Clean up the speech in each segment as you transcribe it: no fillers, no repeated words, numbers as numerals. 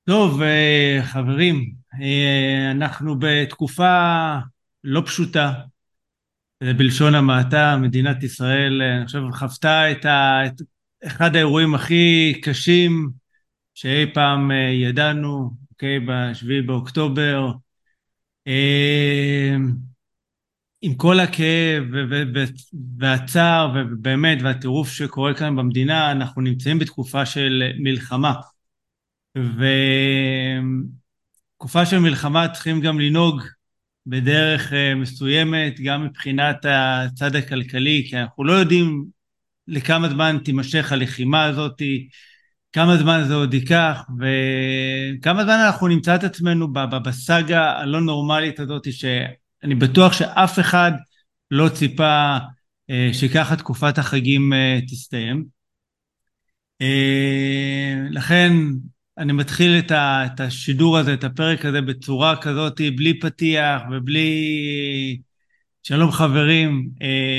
טוב, חברים, אנחנו בתקופה לא פשוטה, בלשון המעטה. מדינת ישראל, אני חושב, חוותה את אחד האירועים הכי קשים שאי פעם ידענו, אוקיי, בשביעי באוקטובר. אה, עם כל הכאב והצער ובאמת והטירוף שקורה כאן במדינה, אנחנו נמצאים בתקופה של מלחמה. תקופה של מלחמה צריכים גם לנהוג בדרך מסוימת, גם מבחינת הצד הכלכלי, כי אנחנו לא יודעים לכמה זמן תימשך הלחימה הזאת, כמה זמן זה עוד ייקח, וכמה זמן אנחנו נמצא את עצמנו בסאגה הלא נורמלית הזאת, שאני בטוח שאף אחד לא ציפה שככה תקופת החגים תסתיים. לכן אני מתחיל את השידור הזה, את הפרק הזה בצורה כזאת, בלי פתיח ובלי שלום חברים.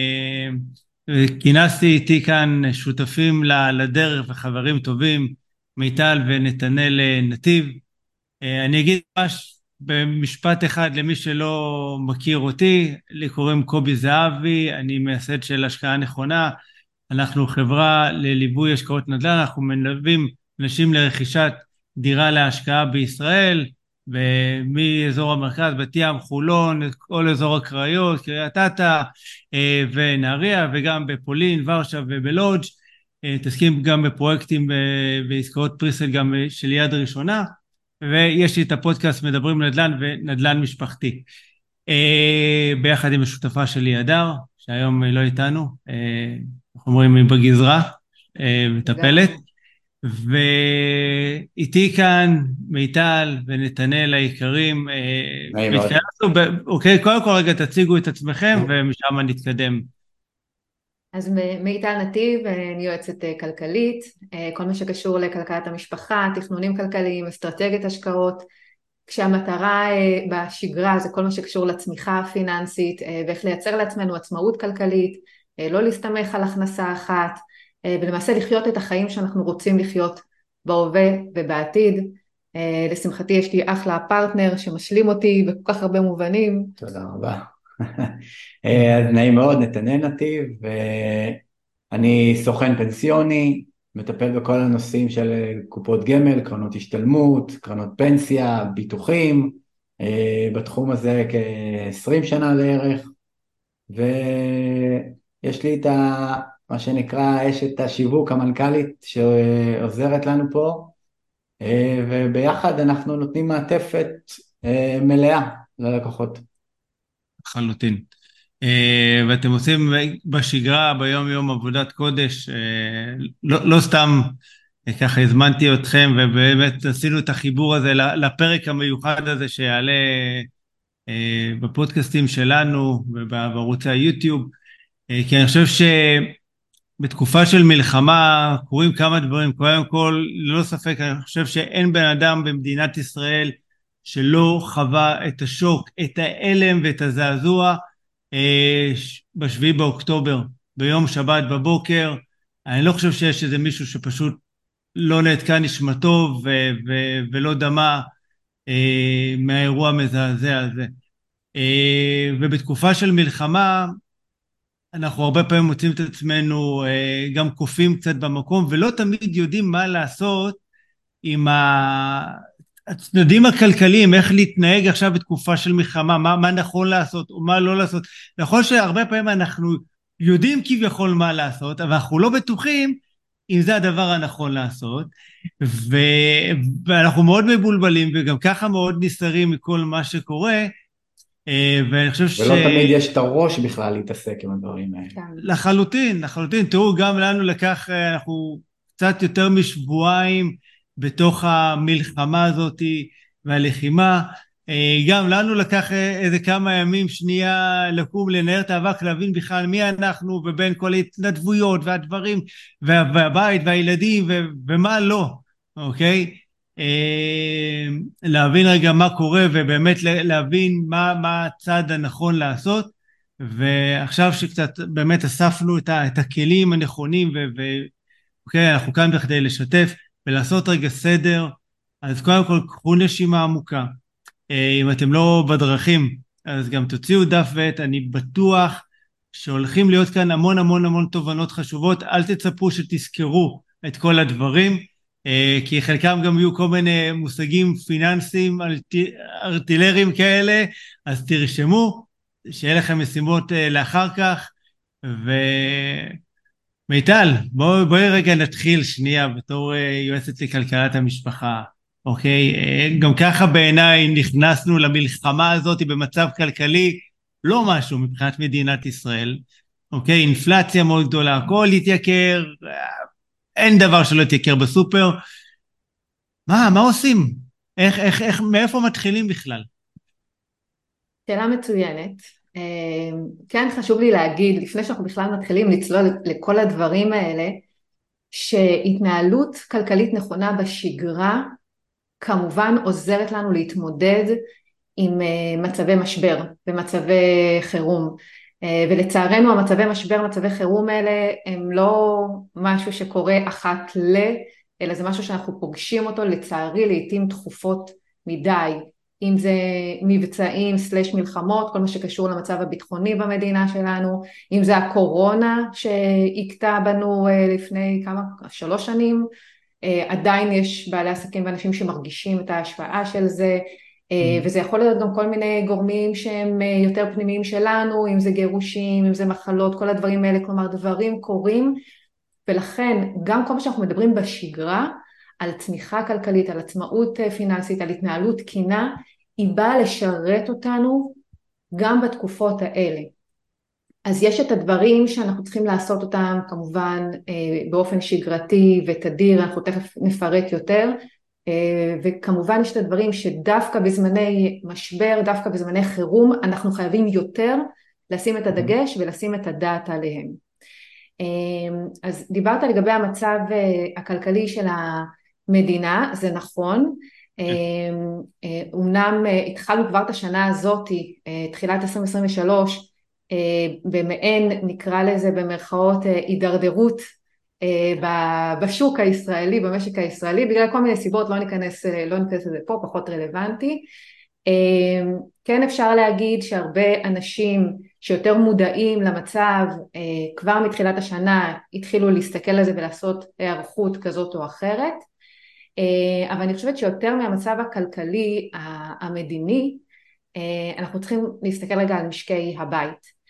כינסתי איתי כאן שותפים לדרך וחברים טובים, מיטל ונתנאל נתיב. אני אגיד ממש במשפט אחד למי שלא מכיר אותי, לי קוראים קובי זהבי, אני מייסד של השקעה נכונה. אנחנו חברה לליווי השקעות נדל"ן, אנחנו מלווים אנשים לרכישת דירה להשקעה בישראל, ומאזור המרכז, בת ים, חולון, כל אזור הקריות, קריית אתא ונהריה, וגם בפולין, ורשה ובלודג'. מתעסקים גם בפרויקטים ועסקאות פריסל גם של יד ראשונה, ויש לי את הפודקאסט מדברים נדל"ן ונדל"ן משפחתי. ביחד עם השותפה שלי הדר, שהיום לא איתנו, אנחנו אומרים היא בגזרה, מטפלת, לגמרי. ואיתי כאן מיטל ונתנאל היקרים. נעים מאוד. והתכנסנו, אוקיי, קודם כל רגע תציגו את עצמכם ומשם נתקדם. אז מיטל נתיב, אני יועצת כלכלית, כל מה שקשור לכלכלת המשפחה, תכנונים כלכליים, אסטרטגיית השקעות, כשהמטרה בשגרה זה כל מה שקשור לצמיחה הפיננסית, ואיך לייצר לעצמנו עצמאות כלכלית, לא להסתמך על הכנסה אחת, ולמעשה לחיות את החיים שאנחנו רוצים לחיות בהווה ובעתיד. לשמחתי יש לי אחלה פרטנר שמשלים אותי בכל כך הרבה מובנים. תודה רבה. אז נעים מאוד, נתנאל נתיב, ואני סוכן פנסיוני, מטפל בכל הנושאים של קופות גמל, קרנות השתלמות, קרנות פנסיה, ביטוחים, בתחום הזה כ-20 שנה לערך, ויש לי מה שנקרא אשת השיווק המנכ"לית שעוזרת לנו פה, וביחד אנחנו נותנים מעטפת מלאה ללקוחות. לחלוטין. ואתם עושים בשגרה, ביום יום עבודת קודש. לא סתם ככה הזמנתי אתכם, ובאמת עשינו את החיבור הזה לפרק המיוחד הזה שיעלה בפודקאסטים שלנו ובערוצי היוטיוב. כי אני חושב שבתקופה של מלחמה קורים כמה דברים. קודם כל, ללא ספק, אני חושב שאין בן אדם במדינת ישראל שלא חווה את השוק, את האלם ואת הזעזוע בשביעי באוקטובר, ביום שבת בבוקר. אני לא חושב שיש איזה מישהו שפשוט לא נעתקה נשמתו ולא דמה מהאירוע המזעזע הזה. ובתקופה של מלחמה אנחנו הרבה פעמים מוצאים את עצמנו גם קופים קצת במקום, ולא תמיד יודעים מה לעשות עם הצדדים הכלכליים, איך להתנהג עכשיו בתקופה של מלחמה, מה נכון לעשות או מה לא לעשות. נכון שהרבה פעמים אנחנו יודעים כביכול מה לעשות, אבל אנחנו לא בטוחים אם זה הדבר הנכון לעשות, ו... ואנחנו מאוד מבולבלים וגם ככה מאוד נסתרים מכל מה שקורה. ואני חושב ולא תמיד יש את הראש בכלל להתעסק עם הדברים האלה. לחלוטין, לחלוטין. תראו, גם לנו לקח, אנחנו קצת יותר משבועיים בתוך המלחמה הזאת והלחימה. גם לנו לקח איזה כמה ימים שנייה לקום, לנער את האבק, להבין בכלל מי אנחנו, ובין כל ההתנדבויות והדברים, והבית והילדים ומה לא, אוקיי? להבין רגע מה קורה, ובאמת להבין מה הצעד הנכון לעשות. ועכשיו שקצת באמת אספנו את הכלים הנכונים, אוקיי, אנחנו כאן בכדי לשתף ולעשות רגע סדר אז קודם כל, קחו נשימה עמוקה. אם אתם לא בדרכים, אז גם תוציאו דף ועט. אני בטוח שהולכים להיות כאן המון המון המון תובנות חשובות. אל תצפו שתזכרו את כל הדברים, כי חלקם גם יהיו כל מיני מושגים פיננסיים, ארטילריים כאלה, אז תרשמו, שיהיה לכם משימות לאחר כך. ומיטל, בואי רגע נתחיל שנייה בתור יועצת לכלכלת המשפחה. אוקיי, גם ככה בעיניי נכנסנו למלחמה הזאת במצב כלכלי לא משהו מבחינת מדינת ישראל. אוקיי, אינפלציה מאוד גדולה, הכל התייקר, אין דבר שלא יתייקר בסופר. מה עושים? מאיפה מתחילים בכלל? שאלה מצוינת. כן, חשוב לי להגיד, לפני שאנחנו בכלל מתחילים לצלול לכל הדברים האלה, שהתנהלות כלכלית נכונה בשגרה, כמובן עוזרת לנו להתמודד עם מצבי משבר ומצבי חירום. ולצערנו המצבי משבר, מצבי חירום האלה, הם לא משהו שקורה אחת אלא זה משהו שאנחנו פוגשים אותו לצערי לעתים תכופות מדי. אם זה מבצעים סלש מלחמות, כל מה שקשור למצב הביטחוני במדינה שלנו, אם זה הקורונה שהכתה בנו לפני 3 שנים, עדיין יש בעלי עסקים ואנשים שמרגישים את ההשפעה של זה, וזה יכול להיות גם כל מיני גורמים שהם יותר פנימיים שלנו, אם זה גירושים, אם זה מחלות, כל הדברים האלה, כלומר דברים קורים, ולכן גם כל מה שאנחנו מדברים בשגרה, על צמיחה כלכלית, על עצמאות פיננסית, על התנהלות תקינה, היא באה לשרת אותנו גם בתקופות האלה. אז יש את הדברים שאנחנו צריכים לעשות אותם כמובן באופן שגרתי ותדיר, אנחנו תכף נפרט יותר, וכמובן יש את הדברים שדווקא בזמני משבר, דווקא בזמני חירום, אנחנו חייבים יותר לשים את הדגש ולשים את הדעת עליהם. אז דיברת לגבי המצב הכלכלי של המדינה, זה נכון, אמנם התחלנו כבר את השנה הזאת, תחילת 2023, במעין נקרא לזה במרכאות הידרדרות בשוק הישראלי, במשק הישראלי, בגלל כל מיני סיבות, לא ניכנס לזה פה, פחות רלוונטי. כן אפשר להגיד שהרבה אנשים שיותר מודעים למצב כבר מתחילת השנה התחילו להסתכל על זה ולעשות הערכות כזאת או אחרת, אבל אני חושבת שיותר מהמצב הכלכלי המדיני, אנחנו צריכים להסתכל רגע על משקי הבית.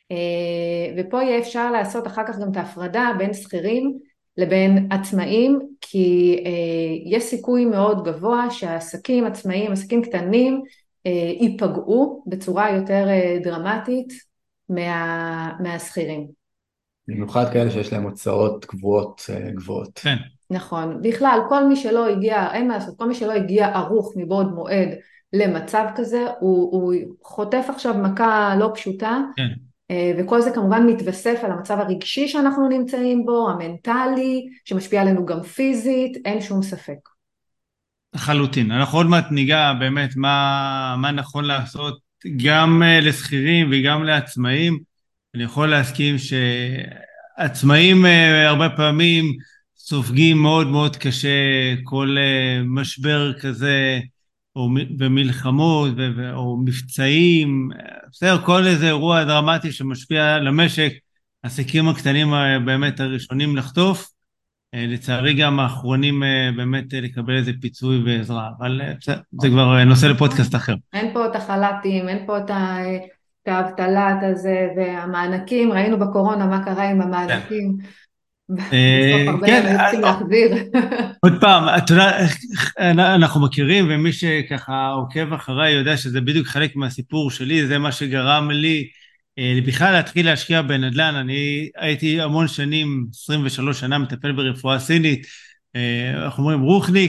ופה יהיה אפשר לעשות אחר כך גם את ההפרדה בין שכירים לבין עצמאים, כי יש סיכוי מאוד גבוה שהעסקים עצמאים, עסקים קטנים, ייפגעו בצורה יותר דרמטית מהשכירים. במיוחד כאלה שיש להם הוצאות קבועות גבוהות. כן. נכון. בכלל, כל מי שלא הגיע, אין מה לעשות, כל מי שלא הגיע ערוך מבעוד מועד למצב כזה, הוא חוטף עכשיו מכה לא פשוטה, כן. וכל זה כמובן מתווסף על המצב הרגשי שאנחנו נמצאים בו, המנטלי, שמשפיע עלינו גם פיזית, אין שום ספק. לחלוטין. אנחנו עוד מעט ניגע באמת מה נכון לעשות גם לשכירים וגם לעצמאים. אני יכול להסכים שעצמאים הרבה פעמים סופגים מאוד מאוד קשה כל משבר כזה, או במלחמות או מבצעים, בסדר, כל איזה אירוע דרמטי שמשפיע על המשק, העסקים הקטנים באמת הראשונים לחטוף, לצערי גם האחרונים באמת לקבל איזה פיצוי ועזרה, אבל זה כבר נושא לפודקאסט אחר. אין פה את החל"תים, אין פה את האבטלה הזה והמענקים, ראינו בקורונה מה קרה עם המענקים, בסוף הרבה מהם צריכים להחזיר. עוד פעם, אתה יודע, אנחנו מכירים, ומי שככה עוקב אחריי יודע שזה בדיוק חלק מהסיפור שלי, זה מה שגרם לי בכלל להתחיל להשקיע בנדל"ן. אני הייתי המון שנים, 23 שנה, מטפל ברפואה סינית, אנחנו אומרים רוחניק,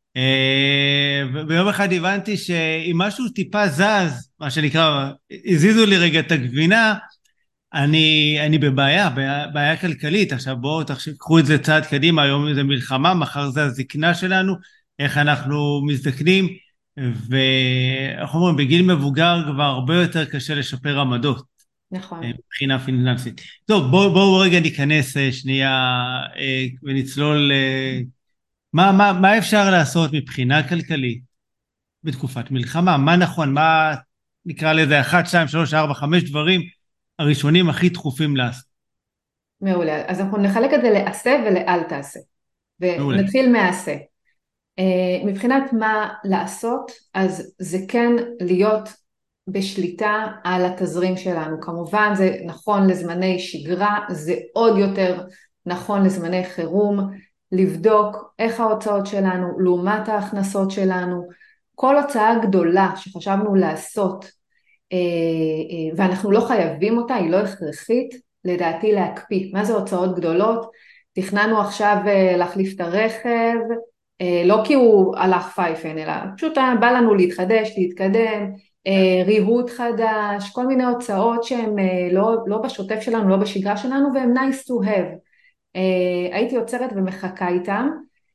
וביום אחד הבנתי שאם משהו טיפה זז, מה שנקרא, הזיזו לי רגע את הגבינה, אני בבעיה, בעיה כלכלית. עכשיו בואו קחו את זה צעד קדימה, היום זה מלחמה, מחר זה הזקנה שלנו, איך אנחנו מזדקנים, ואנחנו אומרים, בגיל מבוגר כבר הרבה יותר קשה לשפר עמדות. נכון. מבחינה פיננסית. טוב, בואו רגע ניכנס שנייה ונצלול מה אפשר לעשות מבחינה כלכלית בתקופת מלחמה? מה נכון? מה נקרא לזה 1, 2, 3, 4, 5 דברים הראשונים הכי דחופים לעשות? מעולה. אז אנחנו נחלק את זה לעשה ולאל תעשה. מעולה. ונתחיל מעשה. מבחינת מה לעשות, אז זה כן להיות בשליטה על התזרים שלנו. כמובן זה נכון לזמני שגרה, זה עוד יותר נכון לזמני חירום, לבדוק איך ההוצאות שלנו לעומת ההכנסות שלנו. כל הוצאה גדולה שחשבנו לעשות, ואנחנו לא חייבים אותה, היא לא הכרחית, לדעתי להקפיא. מה זה הוצאות גדולות? תכננו עכשיו להחליף את הרכב, לא כי הוא הלך פייפן, אלא פשוט בא לנו להתחדש, להתקדם, ריהוט חדש, כל מיני הוצאות שהן לא בשוטף שלנו, לא בשגרה שלנו, והן nice to have. הייתי עוצרת ומחכה איתם,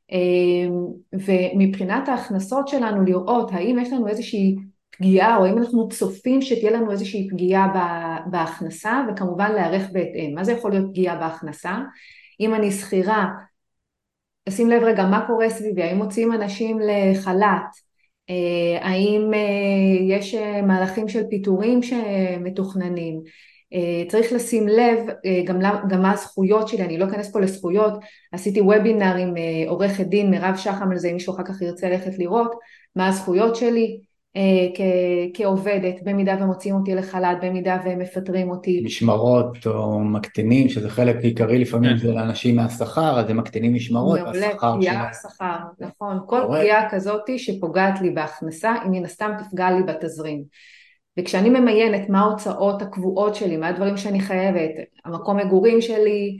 ומבחינת ההכנסות שלנו לראות האם יש לנו איזושהי פגיעה, או האם אנחנו צופים שתהיה לנו איזושהי פגיעה בהכנסה, וכמובן להיערך בהתאם. מה זה יכול להיות פגיעה בהכנסה? אם אני שכירה, לשים לב רגע מה קורה סביבי, האם מוציאים אנשים לחל"ת, האם יש מהלכים של פיטורים שמתוכננים, צריך לשים לב גם מה הזכויות שלי, אני לא אכנס פה לזכויות, עשיתי וובינר עם עורכת דין מירב שחם על זה, אם מישהו אחר כך ירצה ללכת לראות מה הזכויות שלי כעובדת, במידה ומוציאים אותי לחל"ת, במידה ומפטרים אותי. משמרות או מקטינים, שזה חלק עיקרי לפעמים זה לאנשים מהשכר, אז הם מקטינים משמרות, מעולה, והשכר פגיעה שלהם. בשכר, נכון, כל פגיעה כזאת שפוגעת לי בהכנסה, היא מן הסתם תפגע לי בתזרים. וכשאני ממיינת מה ההוצאות הקבועות שלי, מה הדברים שאני חייבת, המקום מגורים שלי,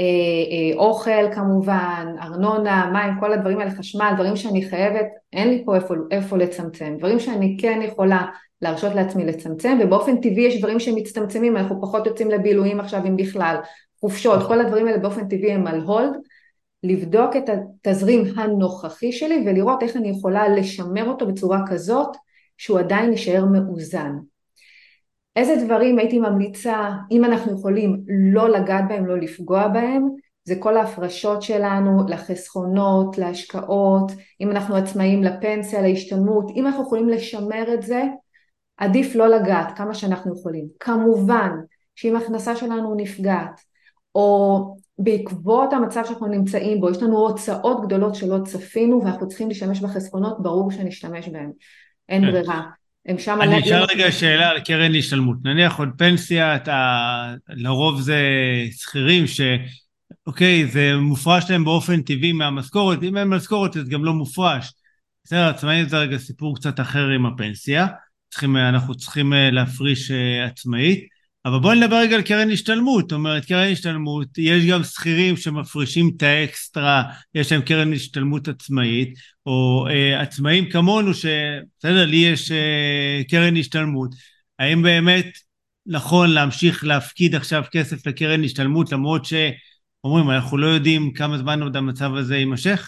אוכל כמובן, ארנונה, מים, כל הדברים האלה, חשמל, דברים שאני חייבת, אין לי פה איפה לצמצם, דברים שאני כן יכולה להרשות לעצמי לצמצם, ובאופן טבעי יש דברים שמצטמצמים, אנחנו פחות יוצאים לבילויים עכשיו אם בכלל, חופשות, כל הדברים האלה באופן טבעי הם על הולד, לבדוק את התזרים הנוכחי שלי ולראות איך אני יכולה לשמר אותו בצורה כזאת שהוא עדיין יישאר מאוזן. איזה דברים הייתי ממליצה, אם אנחנו יכולים לא לגעת בהם, לא לפגוע בהם, זה כל ההפרשות שלנו לחסכונות, להשקעות, אם אנחנו עצמאים לפנסיה, להשתלמות, אם אנחנו יכולים לשמר את זה, עדיף לא לגעת כמה שאנחנו יכולים. כמובן שאם ההכנסה שלנו נפגעת, או בעקבות המצב שאנחנו נמצאים בו, יש לנו הוצאות גדולות שלא צפינו, ואנחנו צריכים להשתמש בחסכונות, ברור שנשתמש בהם. אין ברירה. אני אשאר רגע שאלה על קרן השתלמות. נניח עוד פנסיה, לרוב זה שכירים אוקיי, זה מופרש להם באופן טבעי מהמשכורת, אם אין משכורת אז גם לא מופרש. בסדר, עצמאי זה רגע סיפור קצת אחר עם הפנסיה, אנחנו צריכים להפריש עצמאית, אבל בואו נדבר רגע על קרן השתלמות. זאת אומרת, קרן השתלמות, יש גם שכירים שמפרישים את האקסטרה, יש להם קרן השתלמות עצמאית, או עצמאים כמונו, בסדר, לי יש קרן השתלמות. האם באמת נכון להמשיך להפקיד עכשיו כסף לקרן השתלמות, למרות שאומרים, אנחנו לא יודעים כמה זמן עוד המצב הזה יימשך?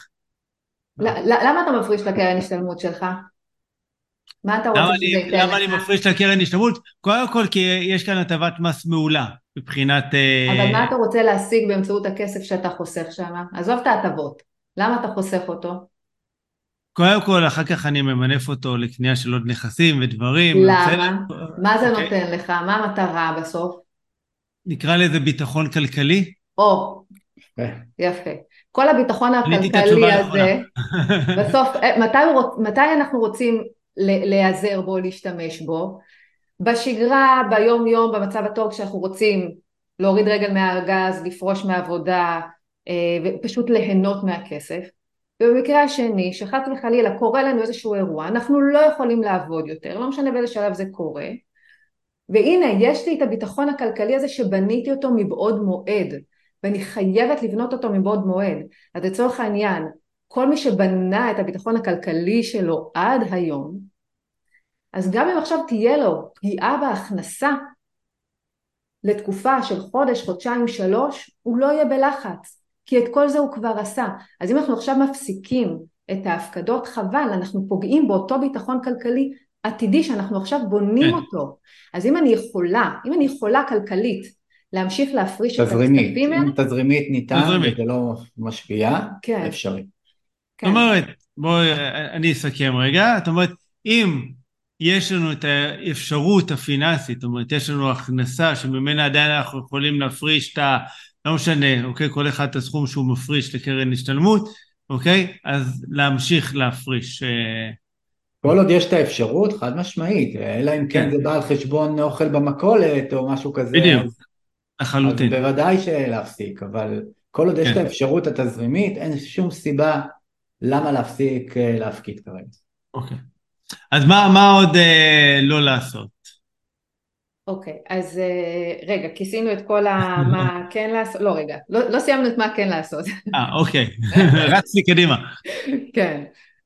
למה אתה מפריש לקרן השתלמות שלך? מה אתה רוצה שזה ייתן לך? למה אני מפריש לקרן השתלמות? קודם כל כי יש כאן הטבת מס מעולה מבחינת... אבל מה אתה רוצה להשיג באמצעות הכסף שאתה חוסך שם? עזוב את ההטבות. למה אתה חוסך אותו? קודם כל, אחר כך אני ממנף אותו לקנייה של עוד נכסים ודברים. למה? מה זה נותן לך? מה המטרה בסוף? נקרא לזה ביטחון כלכלי. או, יפה. כל הביטחון עניתי את הכלכלי התשובה הזה, בסוף, מתי אנחנו רוצים להיעזר בו, להשתמש בו? בשגרה, ביום יום, במצב הטוב, כשאנחנו רוצים להוריד רגל מהגז, לפרוש מעבודה, ופשוט ליהנות מהכסף. ובמקרה השני, שחס וחלילה קורה לנו איזשהו אירוע, אנחנו לא יכולים לעבוד יותר, לא משנה באיזה שלב זה קורה, והנה יש לי את הביטחון הכלכלי הזה שבניתי אותו מבעוד מועד, ואני חייבת לבנות אותו מבעוד מועד. אז לצורך העניין, כל מי שבנה את הביטחון הכלכלי שלו עד היום, אז גם אם עכשיו תהיה לו פגיעה בהכנסה לתקופה של חודש, חודשיים, 3, הוא לא יהיה בלחץ, כי את כל זה הוא כבר עשה. אז אם אנחנו עכשיו מפסיקים את ההפקדות, חבל, אנחנו פוגעים באותו ביטחון כלכלי עתידי שאנחנו עכשיו בונים אותו. אז אם אני יכולה כלכלית להמשיך להפריש את הכספים האלה, אם תזרימית ניתן וזה לא משפיע, אפשרי. זאת אומרת, בואי, אני אסכם רגע, זאת אומרת, אם יש לנו את האפשרות הפיננסית, זאת אומרת, יש לנו הכנסה שממנה עדיין אנחנו יכולים להפריש את לא משנה, אוקיי, כל אחד את הסכום שהוא מפריש לקרן השתלמות, אוקיי, אז להמשיך להפריש. כל עוד יש את האפשרות, חד משמעית, אלא אם כן כן, זה בא על חשבון אוכל במכולת או משהו כזה, בדיוק, אז לחלוטין. בוודאי שלהפסיק, אבל כל עוד יש את כן, האפשרות התזרימית, אין שום סיבה למה להפסיק להפקיד כרגע. אוקיי. אז מה עוד לא לעשות? אוקיי, אז רגע, כיסינו את כל מה כן לעשות, לא רגע, לא סיימנו את מה כן לעשות. אוקיי, רצתי קדימה. כן.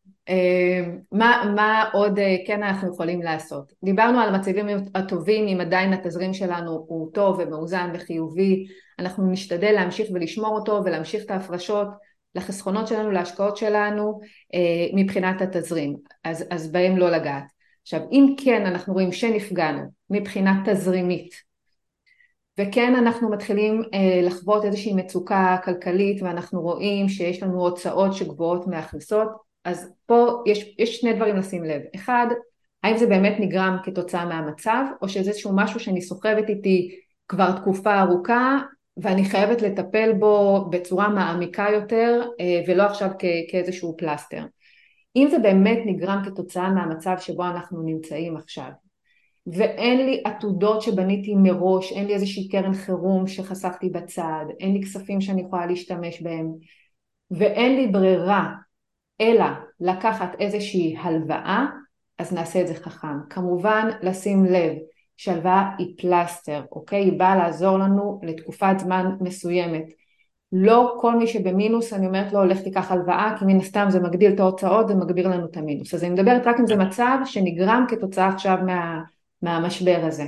מה עוד כן אנחנו יכולים לעשות? דיברנו על המצבים הטובים, אם עדיין התזרים שלנו הוא טוב ומאוזן וחיובי, אנחנו נשתדל להמשיך ולשמור אותו ולהמשיך את ההפרשות לחסכונות שלנו, להשקעות שלנו מבחינת התזרים, אז בהם לא לגעת. עכשיו, אם כן אנחנו רואים שנפגענו מבחינת תזרימית, וכן אנחנו מתחילים לחוות איזושהי מצוקה כלכלית ואנחנו רואים שיש לנו הוצאות שגבוהות מהכנסות, אז פה יש שני דברים לשים לב. אחד, האם זה באמת נגרם כתוצאה מהמצב, או שזה איזשהו משהו שאני סוחבת איתי כבר תקופה ארוכה, ואני חייבת לטפל בו בצורה מעמיקה יותר, ולא עכשיו כאיזשהו פלסטר. אם זה באמת נגרם כתוצאה מהמצב שבו אנחנו נמצאים עכשיו, ואין לי עתודות שבניתי מראש, אין לי איזושהי קרן חירום שחסכתי בצד, אין לי כספים שאני יכולה להשתמש בהם, ואין לי ברירה אלא לקחת איזושהי הלוואה, אז נעשה את זה חכם. כמובן לשים לב שהלוואה היא פלסטר, אוקיי? היא באה לעזור לנו לתקופת זמן מסוימת. לא כל מי שבמינוס אני אומרת לו הולך תיקח הלוואה, כי מן הסתם זה מגדיל את ההוצאות ומגביר לנו את המינוס. אז אני מדברת רק אם זה מצב שנגרם כתוצאה עכשיו מהמשבר הזה.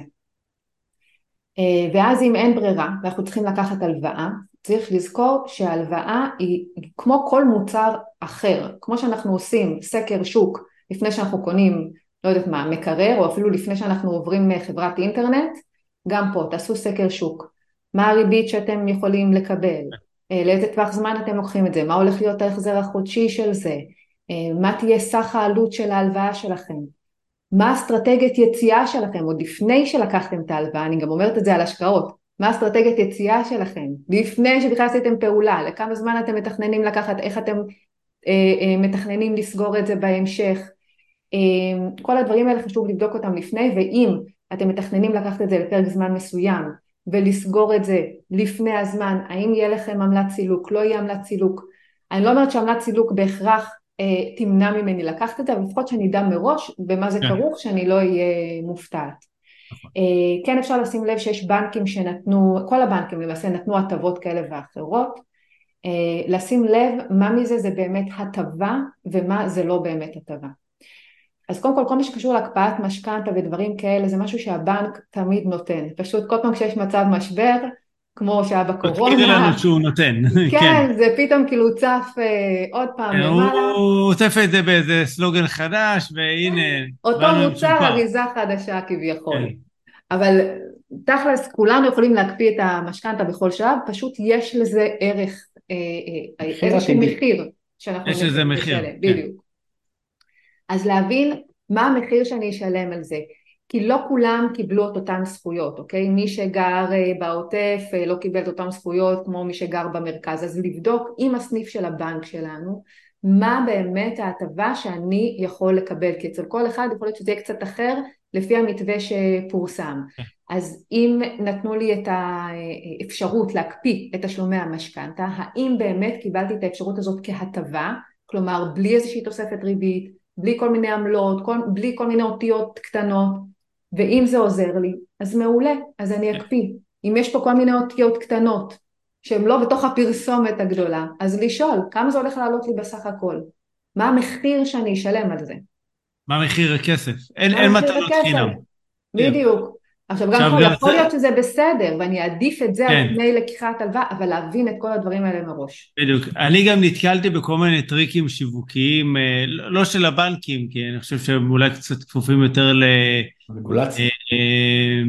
ואז אם אין ברירה ואנחנו צריכים לקחת הלוואה, צריך לזכור שההלוואה היא כמו כל מוצר אחר, כמו שאנחנו עושים סקר שוק לפני שאנחנו קונים, לא יודעת מה, מקרר, או אפילו לפני שאנחנו עוברים חברת אינטרנט, גם פה תעשו סקר שוק, מה הריבית שאתם יכולים לקבל, לאיזה טווח זמן אתם לוקחים את זה, מה הולך להיות ההחזר החודשי של זה, מה תהיה סך העלות של ההלוואה שלכם, מה אסטרטגיית יציאה שלכם, עוד לפני שלקחתם את ההלוואה, אני גם אומרת את זה על השקעות, מה אסטרטגיית יציאה שלכם, לפני שבכלל עשיתם פעולה, לכמה זמן אתם מתכננים לקחת, איך אתם מתכננים לסגור את זה בהמשך, כל הדברים האלה חשוב לבדוק אותם לפני, ואם אתם מתכננים לקחת את זה לפרק זמן מסוים, ולסגור את זה לפני הזמן, האם יהיה לכם עמלת סילוק, לא יהיה עמלת סילוק, אני לא אומרת שעמלת סילוק בהכרח תמנע ממני לקחת את זה, אבל לפחות שאני אדע מראש במה זה כרוך, שאני לא אהיה מופתעת. כן אפשר לשים לב שיש בנקים שנתנו, כל הבנקים למעשה נתנו הטבות כאלה ואחרות, לשים לב מה מזה זה באמת הטבה ומה זה לא באמת הטבה. אז קודם כל מה שקשור להקפאת משכנתא ודברים כאלה זה משהו שהבנק תמיד נותן, פשוט כל פעם כשיש מצב משבר, כמו שהיה בקורונה. תגיד לנו שהוא נותן. כן, זה פתאום כאילו צף עוד פעם למעלה. הוא צף את זה באיזה סלוגן חדש, והנה. אותו מוצר אריזה חדשה כביכול. אבל תכלס כולנו יכולים להקפיא את המשכנתא בכל שלב, פשוט יש לזה ערך, איזשהו מחיר. יש לזה מחיר. בדיוק. אז להבין מה המחיר שאני אשלם על זה. כי לא כולם קיבלו את אותן זכויות, אוקיי? מי שגר בעוטף לא קיבל את אותן זכויות כמו מי שגר במרכז, אז לבדוק עם הסניף של הבנק שלנו, מה באמת ההטבה שאני יכול לקבל, כי אצל כל אחד יכול להיות שזה יהיה קצת אחר, לפי המתווה שפורסם. אז אם נתנו לי את האפשרות להקפיא את תשלומי המשכנתא, האם באמת קיבלתי את האפשרות הזאת כהטבה, כלומר בלי איזושהי תוספת ריבית, בלי כל מיני עמלות, בלי כל מיני אותיות קטנות, ואם זה עוזר לי, אז מעולה, אז אני אקפיא. אם יש פה כל מיני אותיות קטנות, שהן לא בתוך הפרסומת הגדולה, אז לשאול, כמה זה הולך לעלות לי בסך הכל? מה המחיר שאני אשלם על זה? מה מחיר הכסף? אין מתנות חינם. בדיוק. עכשיו גם יכול להיות שזה בסדר, ואני אעדיף את זה על פני לקיחת הלוואה, אבל להבין את כל הדברים האלה מראש. בדיוק. אני גם נתקלתי בכל מיני טריקים שיווקיים, לא של הבנקים, כי אני חושב שהם אולי קצת כפופים יותר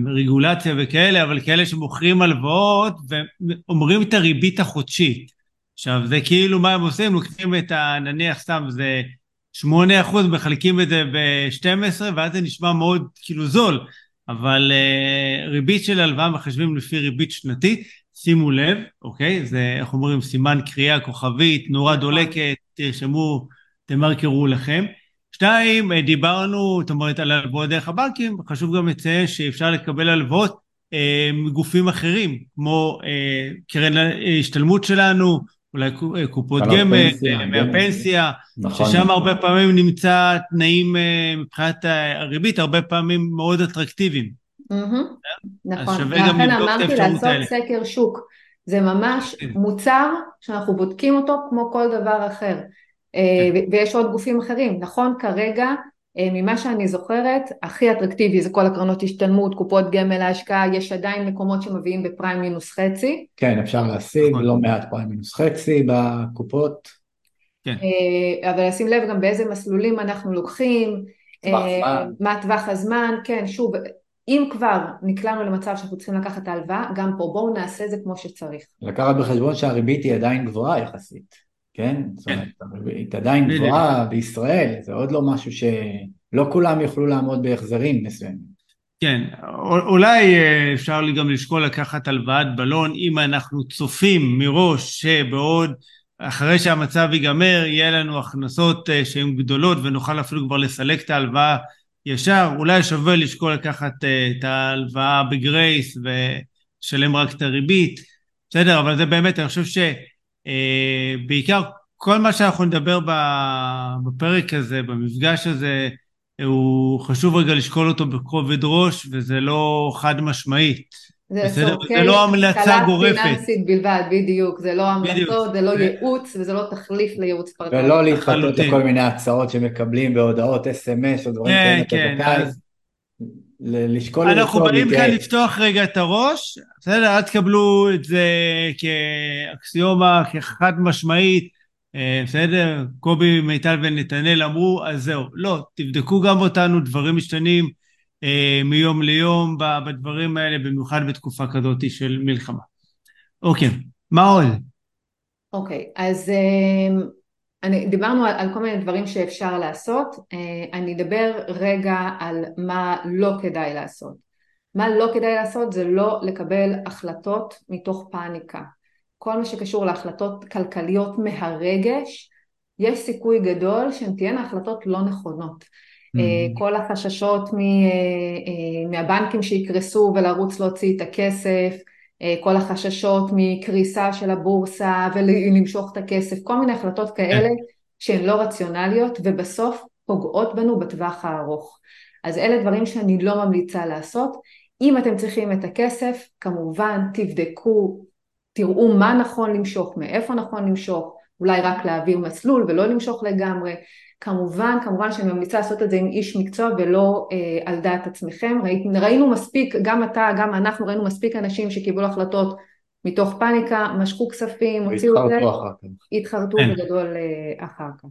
לרגולציה וכאלה, אבל כאלה שמוכרים הלוואות ואומרים את הריבית החודשית. עכשיו, זה כאילו מה הם עושים, לוקחים את נניח סתם, זה 8%, מחלקים את זה ב-12, ואז זה נשמע מאוד כאילו זול, אבל ריבית של הלוואה מחשבים לפי ריבית שנתית, שימו לב, אוקיי? זה, איך אומרים, סימן קריאה, כוכבית, נורה דולקת, תרשמו, תמרקרו לכם. שתיים, דיברנו, זאת אומרת, על הלוואות דרך הבנקים, חשוב גם לציין שאפשר לקבל הלוואות מגופים אחרים, כמו קרן השתלמות שלנו, אולי קופות גמל, מהפנסיה, נכון. ששם הרבה פעמים נמצא תנאים מבחינת הריבית, הרבה פעמים מאוד אטרקטיביים. נכון, ולכן אמרתי לעשות סקר שוק, זה ממש מוצר שאנחנו בודקים אותו כמו כל דבר אחר, ויש עוד גופים אחרים, נכון כרגע, ממה שאני זוכרת, הכי אטרקטיבי זה כל הקרנות השתלמות, קופות גמל להשקעה, יש עדיין מקומות שמביאים בפריים מינוס חצי. כן, אפשר להשיג לא מעט פריים מינוס חצי בקופות. כן. אבל לשים לב גם באיזה מסלולים אנחנו לוקחים, מה טווח הזמן, כן, שוב, אם כבר נקלענו למצב שאנחנו צריכים לקחת ההלוואה, גם פה בואו נעשה זה כמו שצריך. לקחת בחשבון שהריבית היא עדיין גבוהה יחסית. כן? זאת אומרת, היא עדיין גבוהה בישראל, זה עוד לא משהו שלא כולם יוכלו לעמוד בהחזרים מסוימים. כן, אולי אפשר לי גם לשקול לקחת הלוואת בלון, אם אנחנו צופים מראש שבעוד, אחרי שהמצב ייגמר, יהיה לנו הכנסות שהן גדולות, ונוכל אפילו כבר לסלק את ההלוואה ישר, אולי שווה לשקול לקחת את ההלוואה בגרייס, ושלם רק את הריבית, בסדר, אבל זה באמת, אני חושב בעיקר כל מה שאנחנו נדבר בפרק הזה, במפגש הזה, הוא חשוב רגע לשקול אותו בכובד ראש, וזה לא חד משמעית. זה לא המלצה גורפת. פיננסית בלבד, בדיוק, זה לא המלצות, זה לא ייעוץ, וזה לא תחליף לייעוץ פרטני. ולא להתחתות לכל מיני הצעות שמקבלים בהודעות SMS או דברים כאלה. לשקול את זה. אנחנו באים כאן לפתוח רגע את הראש, בסדר, אל תקבלו את זה כאקסיומה, כחד משמעית, בסדר, קובי, מיטל ונתנאל אמרו, אז זהו, לא, תבדקו גם אותנו, דברים משתנים מיום ליום בדברים האלה, במיוחד בתקופה כזאת של מלחמה. אוקיי, מה עוד? אוקיי, אז דיברנו על כל מיני דברים שאפשר לעשות, אני אדבר רגע על מה לא כדאי לעשות. מה לא כדאי לעשות זה לא לקבל החלטות מתוך פאניקה. כל מה שקשור להחלטות כלכליות מהרגש, יש סיכוי גדול שהן תהיינה החלטות לא נכונות. כל החששות מהבנקים שיקרסו ולרוץ להוציא את הכסף, כל החששות מקריסה של הבורסה ולמשוך את הכסף, כל מיני החלטות כאלה שהן לא רציונליות ובסוף פוגעות בנו בטווח הארוך. אז אלה דברים שאני לא ממליצה לעשות. אם אתם צריכים את הכסף, כמובן תבדקו, תראו מה נכון למשוך, מאיפה נכון למשוך, אולי רק להעביר מסלול ולא למשוך לגמרי. כמובן שאני ממליצה לעשות את זה עם איש מקצוע ולא על דעת עצמכם. ראינו מספיק, גם אתה, גם אנחנו, ראינו מספיק אנשים שקיבלו החלטות מתוך פאניקה, משכו כספים, הוציאו את זה, התחרטו בגדול אחר כך.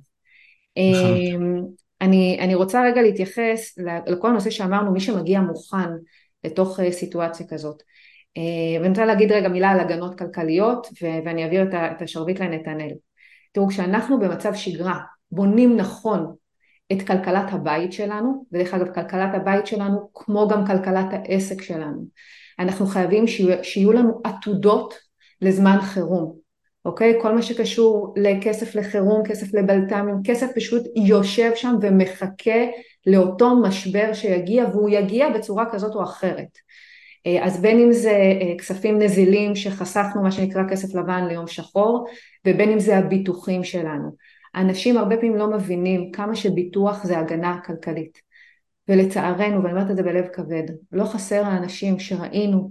אני רוצה רגע להתייחס לכל הנושא שאמרנו, מי שמגיע מוכן לתוך סיטואציה כזאת. ואני רוצה להגיד רגע מילה על הגנות כלכליות, ואני אעביר את השרביט לנתנאל. תראו, כשאנחנו במצב שגרה, בונים נכון את כלכלת הבית שלנו, ודרך אגב כלכלת הבית שלנו כמו גם כלכלת העסק שלנו, אנחנו חייבים שיהיו לנו עתודות לזמן חירום, אוקיי? כל מה שקשור לכסף לחירום, כסף לבלת"מים, כסף פשוט יושב שם ומחכה לאותו משבר שיגיע, והוא יגיע בצורה כזאת או אחרת. אז בין אם זה כספים נזילים שחסכנו מה שנקרא כסף לבן ליום שחור, ובין אם זה הביטוחים שלנו. אנשים הרבה פעמים לא מבינים כמה שביטוח זה הגנה כלכלית. ולצערנו, ואני אומרת את זה בלב כבד, לא חסר האנשים שראינו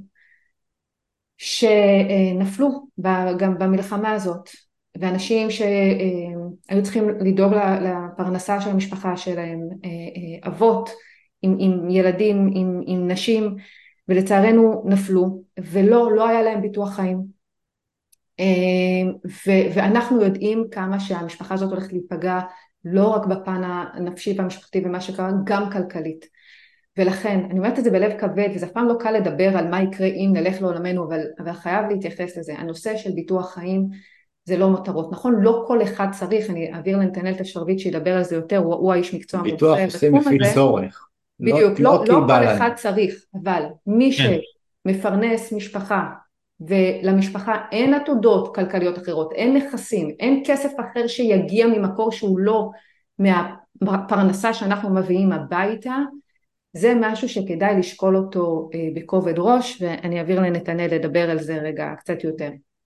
שנפלו גם במלחמה הזאת, ואנשים שהיו צריכים לדאוג לפרנסה של המשפחה שלהם, אבות עם ילדים, עם נשים, ולצערנו נפלו, לא היה להם ביטוח חיים. ואנחנו יודעים כמה שהמשפחה הזאת הולכת להיפגע, לא רק בפן הנפשי והמשפחתי ומה שקרה, גם כלכלית. ולכן, אני אומרת את זה בלב כבד, וזה אף פעם לא קל לדבר על מה יקרה אם נלך לעולמנו, אבל חייב להתייחס לזה. הנושא של ביטוח חיים זה לא מותרות, נכון? לא כל אחד צריך, אני אעביר לנתנאל את השרביט שידבר על זה יותר, הוא האיש מקצוע ביטוח מומחה עושים בתחום לפי הזה, צורך, בדיוק, לא כי לא בא כל לנו. אחד צריך, אבל מי כן, שמפרנס משפחה, ולמשפחה אין עתודות כלכליות אחרות, אין נכסים, אין כסף אחר שיגיע ממקור שהוא לא מהפרנסה שאנחנו מביאים הביתה, זה משהו שכדאי לשקול אותו בכובד ראש, ואני אעביר לנתנאל לדבר על זה רגע קצת יותר.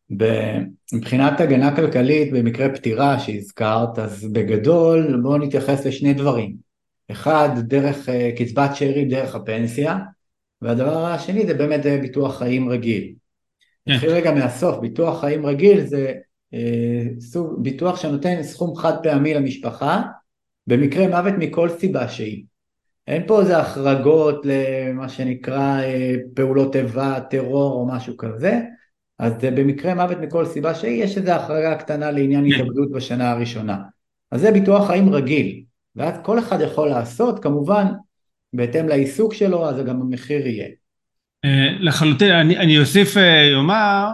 מבחינת הגנה כלכלית במקרה פטירה שהזכרת, אז בגדול בואו נתייחס לשני דברים. אחד, דרך קצבת שאירים דרך הפנסיה, והדבר השני זה באמת ביטוח חיים רגיל. כן, נתחיל רגע מהסוף. ביטוח חיים רגיל זה סוג ביטוח שנותן סכום חד פעמי למשפחה במקרה מוות מכל סיבה שהיא. אין פה איזה החרגות למה שנקרא פעולות איבה, טרור או משהו כזה. אז במקרה מוות מכל סיבה שהיא, יש איזו החרגה קטנה לעניין כן. התאבדות בשנה הראשונה. אז זה ביטוח חיים רגיל, ואז כל אחד יכול לעשות, כמובן, בהתאם לעיסוק שלו, אז גם המחיר יהיה. לחלוטין, אני אוסיף יאמר,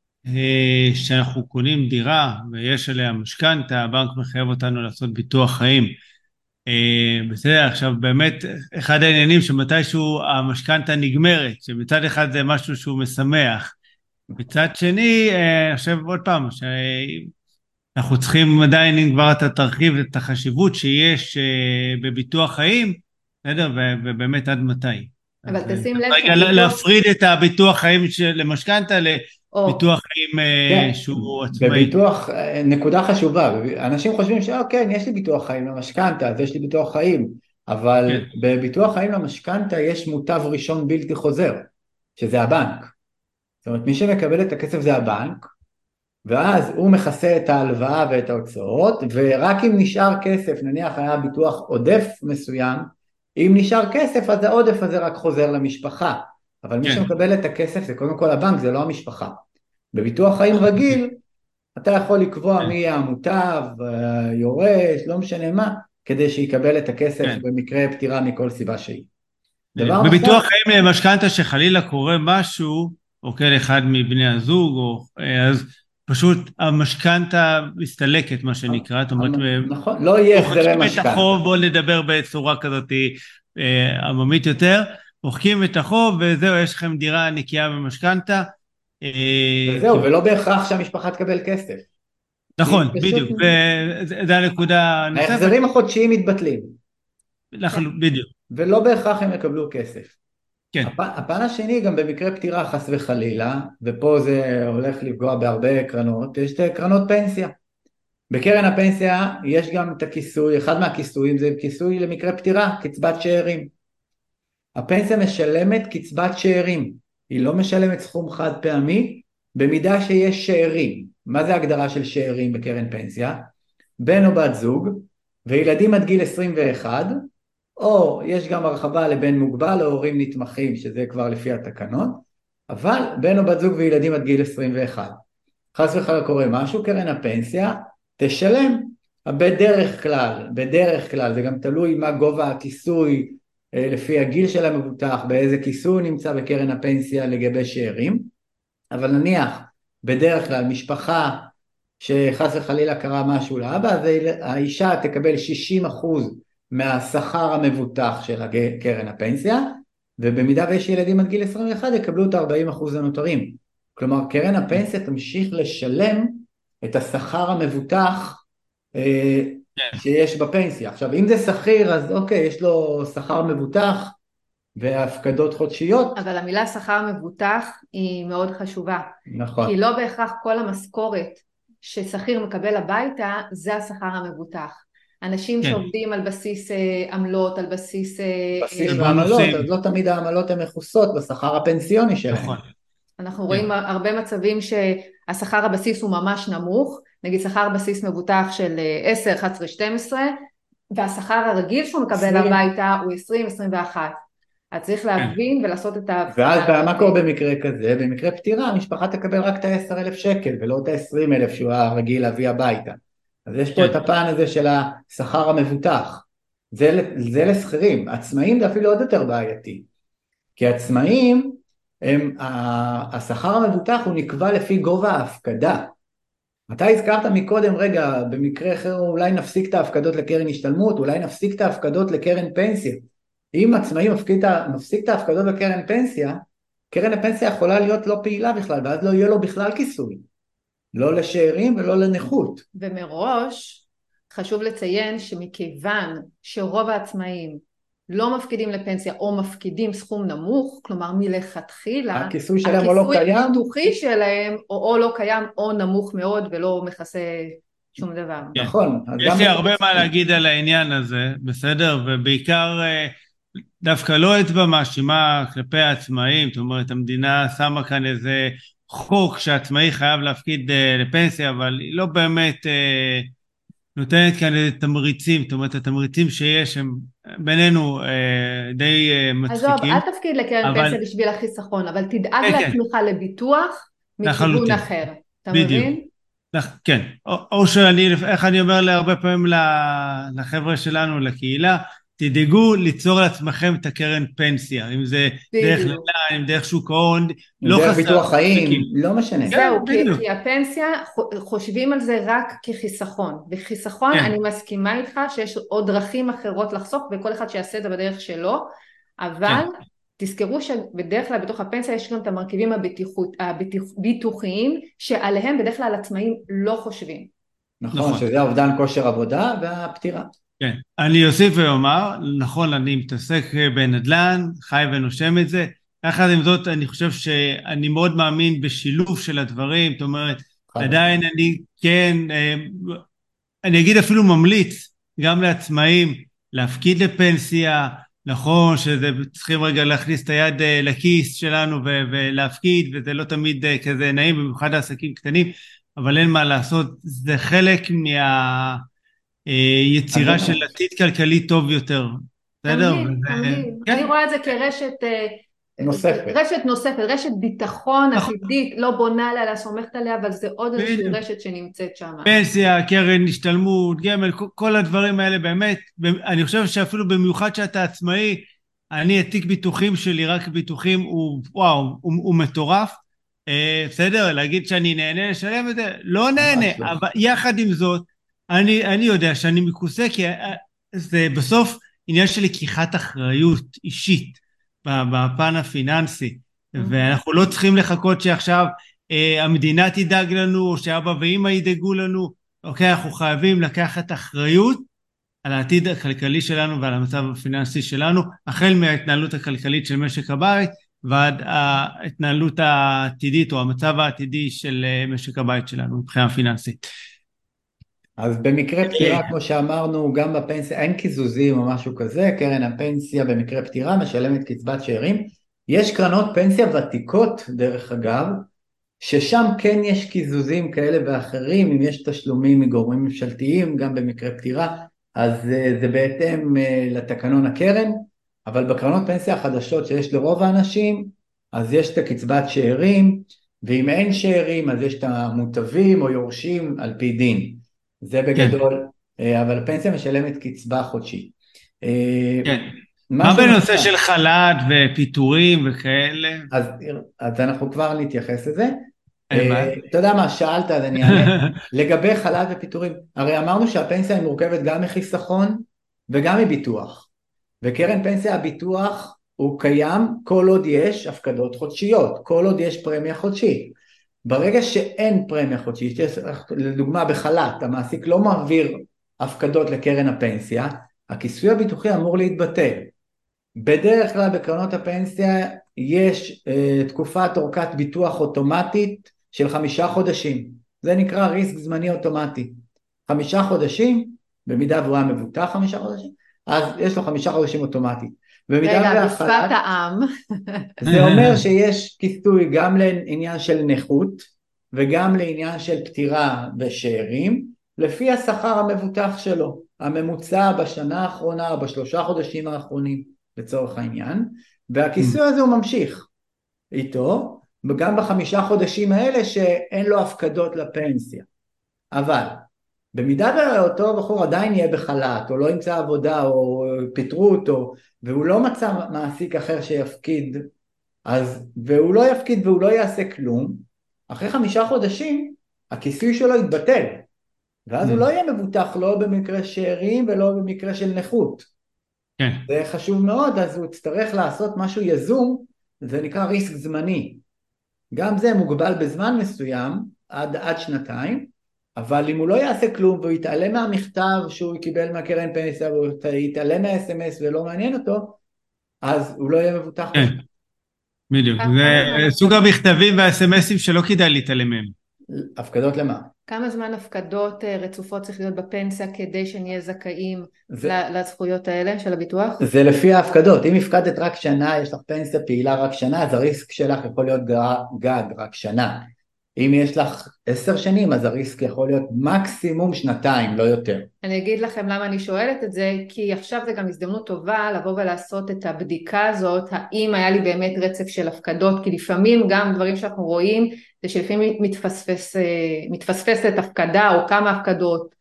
שאנחנו קונים דירה ויש עליה משכנתה, הבנק מחייב אותנו לעשות ביטוח חיים. בסדר, עכשיו באמת אחד העניינים שמתישהו המשכנתה נגמרת, שמצד אחד זה משהו שהוא משמח, מצד שני, אני חושב עוד פעם, שאנחנו צריכים עדיין, אם כבר אתה תרחיב את החשיבות שיש בביטוח חיים, בסדר, ובאמת עד מתי. אבל אז תשים לב רגע שהביטוח, להפריד את הביטוח חיים למשכנתה או, לביטוח חיים כן, שהוא עצמאי. בביטוח, נקודה חשובה, אנשים חושבים כן, יש לי ביטוח חיים למשכנתה, אז יש לי ביטוח חיים, אבל כן, בביטוח חיים למשכנתה יש מוטב ראשון בלתי חוזר, שזה הבנק. זאת אומרת, מי שמקבל את הכסף זה הבנק, ואז הוא מכסה את ההלוואה ואת ההוצאות, ורק אם נשאר כסף, נניח היה ביטוח עודף מסוים, אם נשאר כסף אז העודף הזה רק חוזר למשפחה, אבל מי כן, שמקבל את הכסף זה קודם כל הבנק, זה לא המשפחה. בביטוח חיים רגיל, אתה יכול לקבוע כן, מי יהיה המוטב, יורש, לא משנה מה, כדי שיקבל את הכסף כן. במקרה פטירה מכל סיבה שהיא. דבר בביטוח נוסף, חיים למשכנתה שחלילה קורה משהו, אוקיי, לאחד מבני הזוג, אז פשוט המשכנתה מסתלקת, מה שנקרא, זאת אומרת, נכון, לא יהיה החזרי מוחקים את משכנתה. החוב, בואו נדבר בצורה כזאת עממית יותר, מוחקים את החוב וזהו, יש לכם דירה נקייה במשכנתה. וזהו, ולא בהכרח שהמשפחה תקבל כסף. כי נכון, פשוט בדיוק, וזו הנקודה הנוספת, ההחזרים החודשיים מתבטלים, בדיוק, ולא בהכרח הם יקבלו כסף. כן, הפן השני, גם במקרה פטירה חס וחלילה, ופה זה הולך לפגוע בהרבה קרנות, יש קרנות פנסיה. בקרן הפנסיה יש גם את הכיסוי, אחד מהכיסויים זה כיסוי למקרה פטירה, קצבת שאירים. הפנסיה משלמת קצבת שאירים, היא לא משלמת סכום חד פעמי, במידה שיש שאירים. מה זה הגדרה של שאירים בקרן פנסיה? בן או בת זוג, וילדים עד גיל 21, או יש גם הרחבה לבן מוגבל או הורים נתמכים, שזה כבר לפי התקנות, אבל בן או בת זוג וילדים עד גיל 21. חס וחלילה קורה משהו, קרן הפנסיה תשלם, בדרך כלל, זה גם תלוי מה גובה הכיסוי, לפי הגיל של המבוטח, באיזה כיסוי נמצא בקרן הפנסיה לגבי שאירים, אבל נניח, בדרך כלל משפחה שחס וחלילה קרה משהו לאבא, אז האישה תקבל 60% מהשכר המבוטח של קרן הפנסיה, ובמידה ויש ילדים עד גיל 21 יקבלו את 40% הנותרים. כלומר, קרן הפנסיה תמשיך לשלם את השכר המבוטח כן, שיש בפנסיה. עכשיו, אם זה שכיר, אז אוקיי, יש לו שכר מבוטח והפקדות חודשיות. אבל המילה שכר מבוטח היא מאוד חשובה. נכון. כי לא בהכרח כל המשכורת ששכיר מקבל הביתה, זה השכר המבוטח. אנשים כן, שעובדים על בסיס עמלות, על בסיס... בסיס בונוסים, העמלות, אז לא תמיד העמלות הן מכוסות בשכר הפנסיוני שלהם. נכון, אנחנו כן, רואים הרבה מצבים שהשכר הבסיס הוא ממש נמוך, נגיד שכר בסיס מבוטח של 10, 11, 12, והשכר הרגיל שהוא מקבל 20. הביתה הוא 20, 21. אז צריך כן, להבין ולעשות את ואז ההבחנה. מה קורה במקרה כזה? במקרה פטירה המשפחה תקבל רק את ה-10,000 שקל ולא את ה-20,000 שהוא הרגיל להביא הביתה. אז יש פה כן, את הפן הזה של השכר המבוטח. זה לשכירים. עצמאים זה אפילו עוד יותר בעייתי. כי עצמאים, השכר המבוטח הוא נקבע לפי גובה ההפקדה. אתה הזכרת מקודם, רגע, במקרה אחר אולי נפסיק את ההפקדות לקרן השתלמות, אולי נפסיק את ההפקדות לקרן פנסיה. אם עצמאי מפסיק את ההפקדות לקרן פנסיה, קרן הפנסיה יכולה להיות לא פעילה בכלל, ואז לא יהיה לו בכלל כיסוי. לא לשאירים ולא לנכות. ומראש חשוב לציין שמכיוון שרוב העצמאים לא מפקידים לפנסיה או מפקידים סכום נמוך, כלומר מלכתחילה, הכיסוי שלהם או לא קיים, הכיסוי הביטוחי שלהם או לא קיים או נמוך מאוד ולא מכסה שום דבר. נכון. יש לי הרבה מה להגיד על העניין הזה, בסדר? ובעיקר דווקא לא אצבע מאשימה כלפי העצמאים, זאת אומרת, המדינה שמה כאן איזה חוק שהעצמאי חייב להפקיד לפנסיה, אבל היא לא באמת נותנת כאן איזה תמריצים, זאת אומרת, התמריצים שיש הם בינינו די מצחיקים. עזוב, אל תפקיד לקרן פנסיה בשביל החיסכון, אבל תדאג לעצמך לביטוח מכיוון אחר. אתה מבין? כן, או שאני, איך אני אומר להרבה פעמים לחבר'ה שלנו, לקהילה, תדאגו ליצור לעצמכם את הקרן פנסיה, אם זה דרך לילה, אם דרך שוק ההון, לא חסר. דרך ביטוח חיים, לא משנה. זהו, כי הפנסיה חושבים על זה רק כחיסכון, וחיסכון אני מסכימה איתך שיש עוד דרכים אחרות לחסוך, וכל אחד שיעשה את זה בדרך שלו, אבל תזכרו שבדרך כלל בתוך הפנסיה יש גם את המרכיבים הביטוחיים, שעליהם בדרך כלל עצמאים לא חושבים. נכון, שזה האובדן כושר עבודה והפטירה. כן, אני אוסיף ואומר, נכון, אני מתעסק בנדל"ן, חי ונושם את זה, יחד עם זאת אני חושב שאני מאוד מאמין בשילוב של הדברים, זאת אומרת, עדיין אני כן, אני אגיד אפילו ממליץ גם לעצמאים להפקיד לפנסיה, נכון שזה צריכים רגע להכניס את היד לכיס שלנו ולהפקיד, וזה לא תמיד כזה נעים, במיוחד לעסקים קטנים, אבל אין מה לעשות, זה חלק יצירה של עתיד כלכלי טוב יותר. תמיד. אני רואה את זה כרשת נוספת, רשת ביטחון עתידית, לא בונה עליה, סומכת עליה, אבל זה עוד איזושהי רשת שנמצאת שם. פנסיה, קרן, השתלמות, גמל, כל הדברים האלה באמת, אני חושב שאפילו במיוחד שאתה עצמאי, אני התיק ביטוחים שלי, רק ביטוחים, הוא מטורף, בסדר, להגיד שאני נהנה לשלם את זה, לא נהנה, אבל יחד עם זאת, אני יודע שאני מכוסה, כי זה בסוף עניין של לקיחת אחריות אישית בפן הפיננסי, ואנחנו לא צריכים לחכות שעכשיו המדינה תדאג לנו, או שאבא ואמא ידאגו לנו, אוקיי, אנחנו חייבים לקחת אחריות על העתיד הכלכלי שלנו ועל המצב הפיננסי שלנו, החל מההתנהלות הכלכלית של משק הבית, ועד ההתנהלות העתידית או המצב העתידי של משק הבית שלנו מבחינה פיננסית. אז במקרה פטירה, כמו שאמרנו, גם בפנסיה אין קיזוזים או משהו כזה, קרן הפנסיה במקרה פטירה משלמת קצבת שאירים, יש קרנות פנסיה ותיקות דרך אגב, ששם כן יש קיזוזים כאלה ואחרים, אם יש תשלומים מגורמים ממשלתיים, גם במקרה פטירה, אז זה בהתאם לתקנון הקרן, אבל בקרנות פנסיה החדשות שיש לרוב האנשים, אז יש את הקצבת שאירים, ואם אין שאירים, אז יש את המוטבים או יורשים על פי דין. זה בגדול, אבל הפנסיה משלמת קצבה חודשית. כן. מה בנושא של חל"ת ופיטורים וכאלה? אז אנחנו כבר נתייחס לזה. אתה יודע מה, שאלת, אז אני אענה. לגבי חל"ת ופיטורים, הרי אמרנו שהפנסיה היא מורכבת גם מחיסכון וגם מביטוח. וקרן פנסיה הביטוח הוא קיים כל עוד יש הפקדות חודשיות, כל עוד יש פרמיה חודשית. ברגע שאין פרמיה חודשית, לדוגמה בחל"ת, המעסיק לא מעביר הפקדות לקרן הפנסיה, הכיסוי הביטוחי אמור להתבטל. בדרך כלל בקרנות הפנסיה יש תקופת אורכת ביטוח אוטומטית של 5 חודשים. זה נקרא ריסק זמני אוטומטי. 5 חודשים, במידה והוא היה מבוטח 5 חודשים, אז יש לו 5 חודשים אוטומטית. רגע, בשפת העם. זה אומר שיש כיסוי גם לעניין של נכות, וגם לעניין של פטירה ושאירים, לפי השכר המבוטח שלו, הממוצע בשנה האחרונה, או ב3 חודשים האחרונים, לצורך העניין, והכיסוי הזה הוא ממשיך איתו, וגם ב5 חודשים האלה שאין לו הפקדות לפנסיה. אבל, במידה ואותו בחור עדיין יהיה בחל"ת, או לא ימצא עבודה, או פיטרו אותו, והוא לא מצא מעסיק אחר שיפקיד, והוא לא יפקיד והוא לא יעשה כלום, אחרי 5 חודשים, הכיסוי שלו יתבטל, ואז הוא לא Mm. יהיה מבוטח לא במקרה שאירים ולא במקרה של נכות. כן, זה חשוב מאוד, אז הוא יצטרך לעשות משהו יזום, זה נקרא ריסק זמני. גם זה מוגבל בזמן מסוים, עד שנתיים, אבל אם הוא לא יעשה כלום והוא יתעלם מהמכתב שהוא קיבל מהקרן פנסיה, והוא יתעלם מה-SMS ולא מעניין אותו, אז הוא לא יהיה מבוטח כן, בכלל. בדיוק. כמה זמן זה סוג הפקדות? המכתבים והאס.אם.אסים שלא כדאי להתעלם מהם. הפקדות למה? כמה זמן הפקדות רצופות צריך להיות בפנסיה כדי שנהיה זכאים זה, לזכויות האלה של הביטוח? זה לפי ההפקדות. אם הפקדת רק שנה, יש לך פנסיה פעילה רק שנה, אז הריסק שלך יכול להיות גג רק שנה. אם יש לך 10 שנים, אז הריסק יכול להיות מקסימום שנתיים, לא יותר. אני אגיד לכם למה אני שואלת את זה, כי עכשיו זה גם הזדמנות טובה לבוא ולעשות את הבדיקה הזאת, האם היה לי באמת רצף של הפקדות, כי לפעמים גם דברים שאנחנו רואים, זה שלפעמים מתפספסת הפקדה או כמה הפקדות,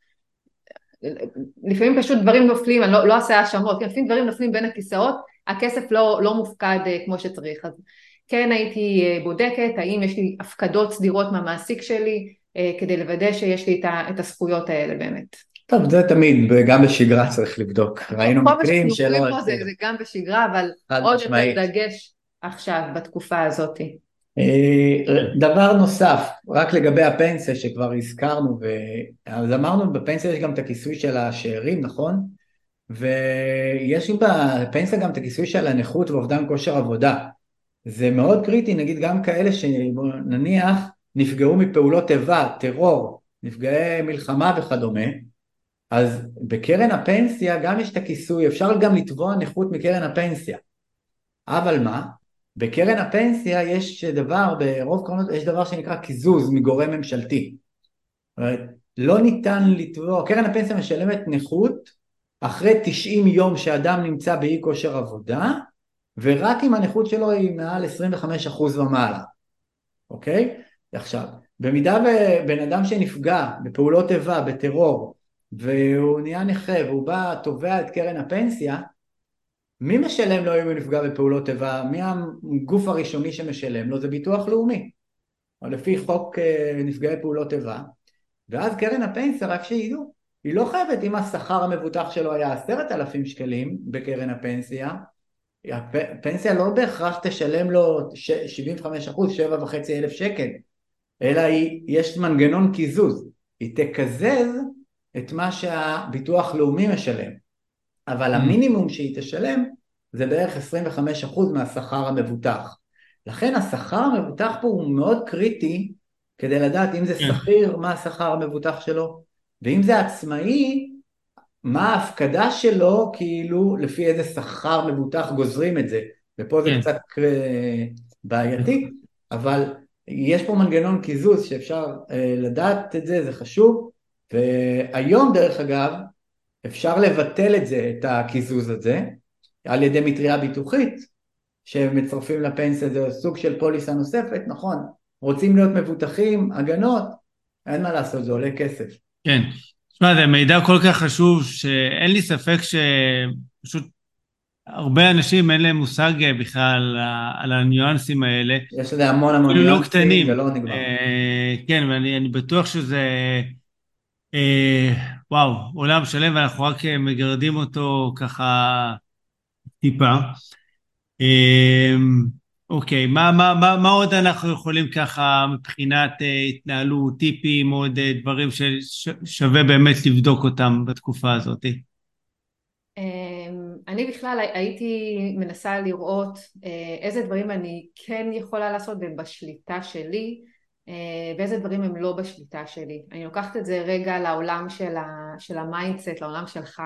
לפעמים פשוט דברים נופלים, אני לא אעשה האשמות, לפעמים דברים נופלים בין הכיסאות, הכסף לא מופקד כמו שצריך, אז כן הייתי בודקת, האם יש לי הפקדות סדירות מהמעסיק שלי, כדי לוודא שיש לי את הזכויות האלה באמת. טוב, זה תמיד, וגם בשגרה צריך לבדוק. ראינו כל מה מקרים שאנחנו שלא... רואים פה זה גם בשגרה, אבל חד עוד משמעית. יותר דגש עכשיו בתקופה הזאת. דבר נוסף, רק לגבי הפנסיה שכבר הזכרנו, אז אמרנו בפנסיה יש גם את הכיסוי של השאירים, נכון? ויש בפנסיה גם את הכיסוי של הנכות ואובדן כושר עבודה. זה מאוד קריטי, נגיד גם כאלה שנניח נפגעו מפעולות איבה, טרור, נפגעי מלחמה וכדומה, אז בקרן הפנסיה גם יש את הכיסוי, אפשר גם לתבוע נכות מקרן הפנסיה. אבל מה? בקרן הפנסיה יש דבר, ברוב קרנות יש דבר שנקרא קיזוז מגורם ממשלתי. לא ניתן לתבוע, קרן הפנסיה משלמת נכות אחרי 90 יום שאדם נמצא באי כושר עבודה, ורק אם הנכות שלו היא מעל 25% ומעלה. אוקיי? עכשיו, במידה ובן אדם שנפגע בפעולות איבה, בטרור, והוא נהיה נכה והוא בא, תובע את קרן הפנסיה, מי משלם לו אם הוא נפגע בפעולות איבה? מי הגוף הראשוני שמשלם לו? זה ביטוח לאומי, או לפי חוק נפגעי פעולות איבה. ואז קרן הפנסיה, רק שידעו, היא לא חייבת, אם השכר המבוטח שלו היה 10,000 שקלים בקרן הפנסיה, הפנסיה לא בהכרח תשלם לו 75%, 7,500 שקל, אלא יש מנגנון קיזוז, היא תקזז את מה שהביטוח לאומי משלם, אבל המינימום שהיא תשלם זה בערך 25% מהשכר המבוטח. לכן השכר המבוטח פה הוא מאוד קריטי, כדי לדעת אם זה שכיר, מה השכר המבוטח שלו, ואם זה עצמאי, מה ההפקדה שלו, כאילו לפי איזה שכר מבוטח גוזרים את זה, ופה זה קצת בעייתי, אבל יש פה מנגנון קיזוז שאפשר לדעת את זה, זה חשוב, והיום דרך אגב, אפשר לבטל את זה, את הקיזוז הזה, על ידי מטריה ביטוחית, שמצרפים לפנסיה, זה סוג של פוליסה נוספת, נכון, רוצים להיות מבוטחים, הגנות, אין מה לעשות, זה עולה כסף. כן, תשמע, זה מידע כל כך חשוב, שאין לי ספק שפשוט הרבה אנשים אין להם מושג בכלל על הניואנסים האלה. יש לזה המון ניואנסים ולא נגמר. כן, ואני בטוח שזה, וואו, עולם שלם, ואנחנו רק מגרדים אותו ככה טיפה. אוקיי, מה עוד אנחנו יכולים ככה מבחינת התנהלות, טיפים, עוד דברים ששווה באמת לבדוק אותם בתקופה הזאת? אני בכלל הייתי מנסה לראות איזה דברים אני כן יכולה לעשות והם בשליטה שלי, ואיזה דברים הם לא בשליטה שלי. אני לוקחת את זה רגע לעולם של המיינדסט, לעולם שלך.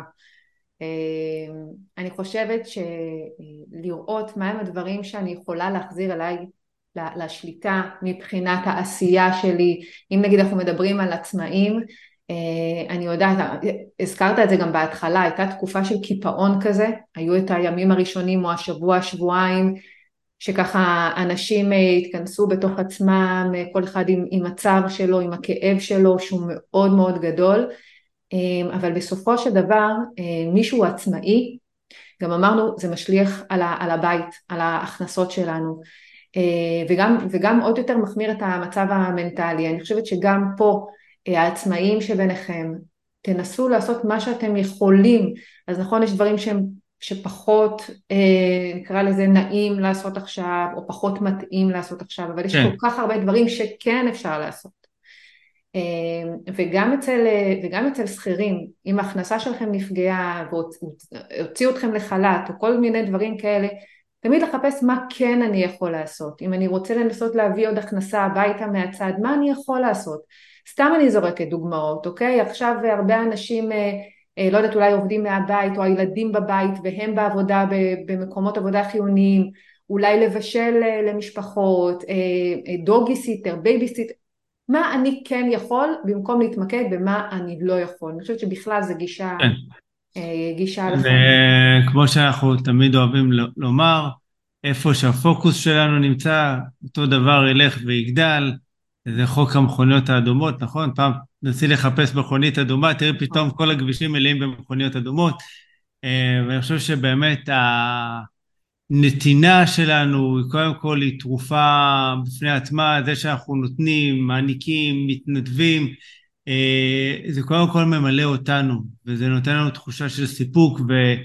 אני חושבת שלראות מהם הדברים שאני יכולה להחזיר אליי לשליטה מבחינת העשייה שלי. אם נגיד אנחנו מדברים על עצמאים, אני יודעת, הזכרת את זה גם בהתחלה, הייתה תקופה של קיפאון כזה, היו את הימים הראשונים או השבוע, שבועיים, שככה אנשים התכנסו בתוך עצמם, כל אחד עם הצער שלו, עם הכאב שלו, שהוא מאוד מאוד גדול, אבל בסופו של דבר מישהו עצמאי, גם אמרנו זה משליך על הבית, על ההכנסות שלנו, וגם עוד יותר מחמיר את המצב המנטלי. אני חושבת שגם פה העצמאים שביניכם, תנסו לעשות מה שאתם יכולים. אז נכון, יש דברים שפחות, נקרא לזה, נעים לעשות עכשיו, או פחות מתאים לעשות עכשיו, אבל יש כל כן, כך הרבה דברים שכן אפשר לעשות. וגם אצל שכירים, אם ההכנסה שלכם נפגעה והוציאו אתכם לחל"ת או כל מיני דברים כאלה, תמיד לחפש מה כן אני יכול לעשות. אם אני רוצה לנסות להביא עוד הכנסה הביתה מהצד, מה אני יכול לעשות? סתם אני זורקת דוגמאות, אוקיי? עכשיו הרבה אנשים, לא יודעת, אולי עובדים מהבית או הילדים בבית והם בעבודה במקומות עבודה חיוניים, אולי לבשל למשפחות, דוגי סיטר, בייבי סיטר, מה אני כן יכול במקום להתמקד במה אני לא יכול. אני חושבת שבכלל זו כן. גישה לפעמים. וכמו שאנחנו תמיד אוהבים לומר, איפה שהפוקוס שלנו נמצא, אותו דבר ילך ויגדל. זה חוק המכוניות האדומות, נכון? פעם נסי לחפש מכונית אדומה, תראי פתאום כל הכבישים מלאים במכוניות אדומות. ואני חושב שבאמת הנתינה שלנו היא קודם כל היא תרופה בפני עצמה, זה שאנחנו נותנים, מעניקים, מתנדבים, זה קודם כל ממלא אותנו, וזה נותן לנו תחושה של סיפוק,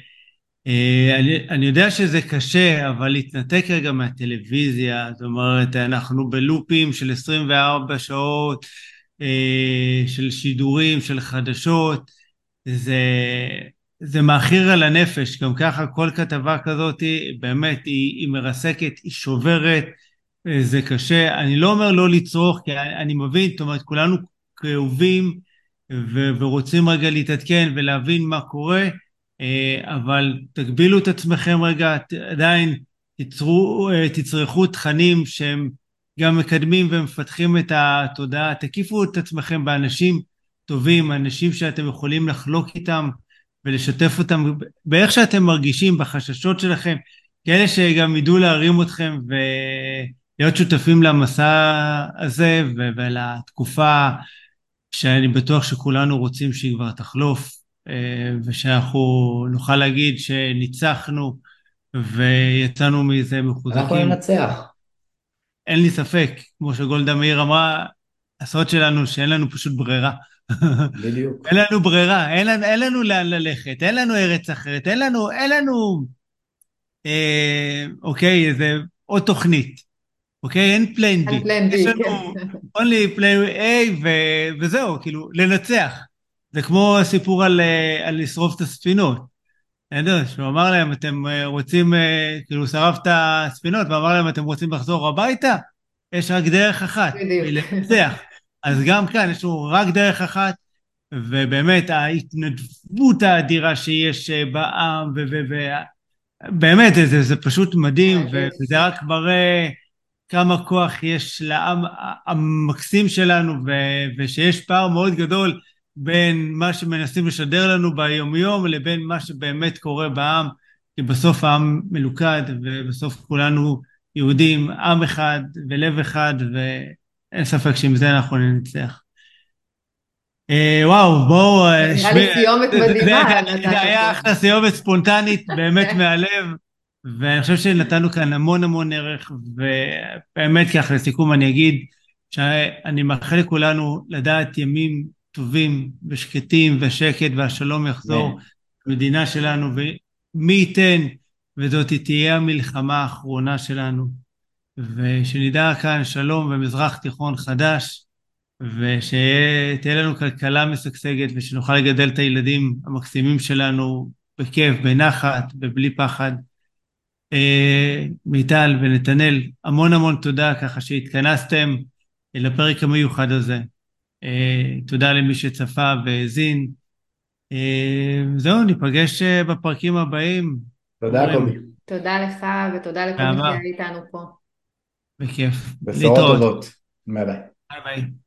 ואני יודע שזה קשה, אבל להתנתק רגע מהטלוויזיה, זאת אומרת, אנחנו בלופים של 24 שעות, של שידורים, של חדשות, זה, זה מאחיר על הנפש, גם ככה כל כתבה כזאת, באמת, היא מרסקת, היא שוברת, זה קשה. אני לא אומר לא לצרוך, כי אני מבין, זאת אומרת, כולנו כאובים ורוצים רגע להתעדכן ולהבין מה קורה, אבל תגבילו את עצמכם רגע, עדיין תצרכו תכנים שהם גם מקדמים ומפתחים את התודעה, תקיפו את עצמכם באנשים טובים, אנשים שאתם יכולים לחלוק איתם ולשתף אותם באיך שאתם מרגישים, בחששות שלכם, כאלה שגם ידעו להרים אתכם ולהיות שותפים למסע הזה ולתקופה שאני בטוח שכולנו רוצים שהיא כבר תחלוף, ושאנחנו נוכל להגיד שניצחנו ויצאנו מזה אנחנו מחוזקים. ננצח. אין לי ספק, כמו שגולדה מאיר אמרה, הסוד שלנו שאין לנו פשוט ברירה. בדיוק. אין לנו ברירה, אין לנו לאן ללכת, אין לנו ארץ אחרת, אין לנו, אוקיי, איזה עוד תוכנית, אוקיי, אין פליין על בי, פלן יש בי, כן. לנו only play A וזהו, כאילו, לנצח. זה כמו הסיפור על לשרוף את הספינות. בסדר, שהוא אמר להם, אתם רוצים, כאילו, הוא שרף את הספינות, ואמר להם, אתם רוצים לחזור הביתה? יש רק דרך אחת, בדיוק. והיא לנצח. אז גם כאן יש לנו רק דרך אחת, ובאמת ההתנדבות האדירה שיש בעם, ובאמת זה פשוט מדהים, וזה רק מראה כמה כוח יש לעם המקסים שלנו, ושיש פער מאוד גדול בין מה שמנסים לשדר לנו ביומיום לבין מה שבאמת קורה בעם, כי בסוף העם מלוכד, ובסוף כולנו יהודים, עם אחד ולב אחד, ואין ספק שעם זה אנחנו ננצח. וואו, בואו, נראה לי סיומת מדהימה זה נתת היה פה. אחלה סיומת ספונטנית, באמת מהלב, ואני חושב שנתנו כאן המון המון ערך, ובאמת ככה לסיכום אני אגיד, שאני מאחל לכולנו לדעת ימים טובים ושקטים ושקט, והשלום יחזור אמן. למדינה שלנו, ומי ייתן וזאת תהיה המלחמה האחרונה שלנו, ושנדע כאן שלום במזרח תיכון חדש, ושתהיה לנו כלכלה משגשגת, ושנוכל לגדל את הילדים המקסימים שלנו בכיף, בנחת, ובלי פחד. מיטל ונתנאל, המון המון תודה ככה שהתכנסתם לפרק המיוחד הזה. תודה למי שצפה והאזין. זהו, ניפגש בפרקים הבאים. תודה, קובי. תודה לך ותודה לכל מי באהבה, שהיה איתנו פה. בכיף. בשורות להתראות. טובות. ביי ביי. ביי ביי.